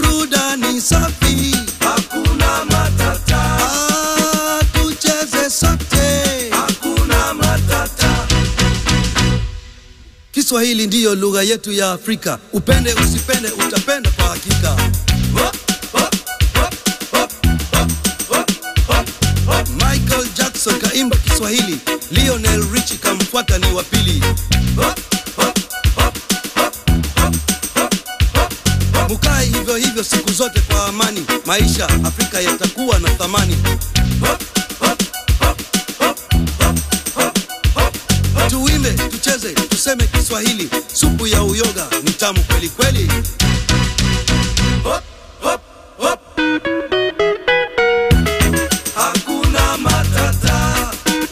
burudani safi, hakuna matata. Tucheze sote, hakuna matata. Kiswahili ndiyo lugha yetu ya Afrika. Upende usipende utapenda kwa hakika. Michael Jackson kaimba Kiswahili, Lionel Richie kamfuata ni wa pili. Mukae hivyo hivyo siku zote kwa amani, maisha Afrika yatakuwa na thamani. Tuimbe, tucheze, tuseme Kiswahili, supu ya uyoga ni tamu kweli kweli. Hakuna matata.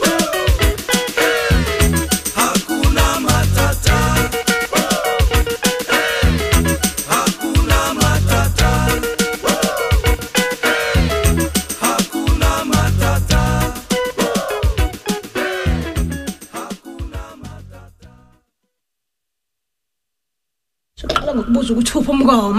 Hakuna matata. Hakuna matata. Hakuna matata. Soqala ngokubuza ukuthi uphi umngoma.